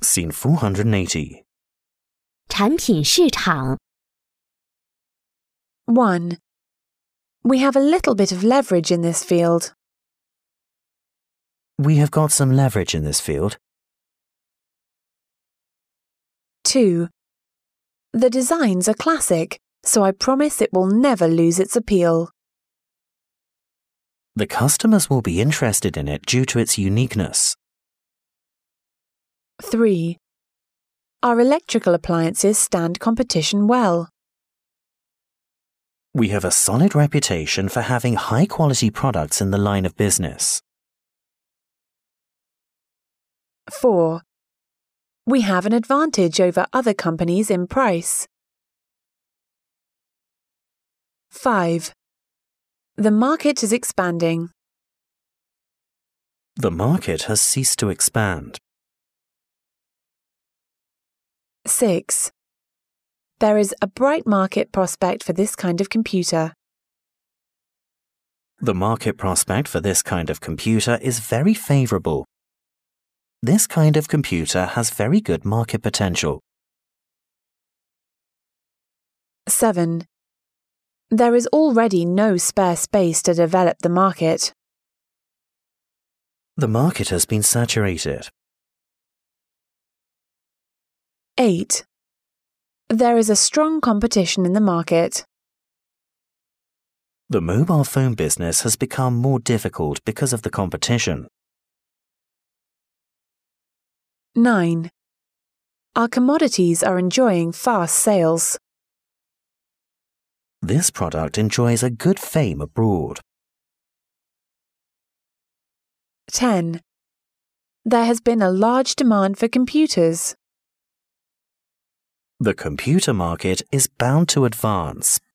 Scene 480. 产品市场 1. We have a little bit of leverage in this field. We have got some leverage in this field. 2. The designs are classic, so I promise it will never lose its appeal. The customers will be interested in it due to its uniqueness. 3. Our electrical appliances stand competition well. We have a solid reputation for having high-quality products in the line of business. 4. We have an advantage over other companies in price. 5. The market is expanding. The market has ceased to expand. 6. There is a bright market prospect for this kind of computer. The market prospect for this kind of computer is very favorable. This kind of computer has very good market potential. 7. There is already no spare space to develop the market. The market has been saturated. 8. There is a strong competition in the market. The mobile phone business has become more difficult because of the competition. 9. Our commodities are enjoying fast sales. This product enjoys a good fame abroad. 10. There has been a large demand for computers. The computer market is bound to advance